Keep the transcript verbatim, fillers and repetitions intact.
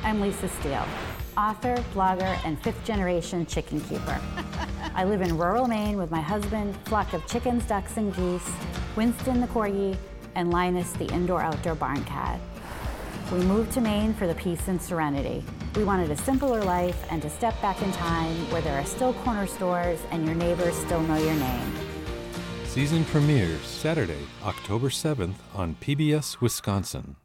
I'm Lisa Steele, author, blogger, and fifth-generation chicken keeper. I live in rural Maine with my husband, flock of chickens, ducks, and geese, Winston the corgi, and Linus the indoor-outdoor barn cat. We moved to Maine for the peace and serenity. We wanted a simpler life and to step back in time where there are still corner stores and your neighbors still know your name. Season premieres Saturday, October seventh on P B S Wisconsin.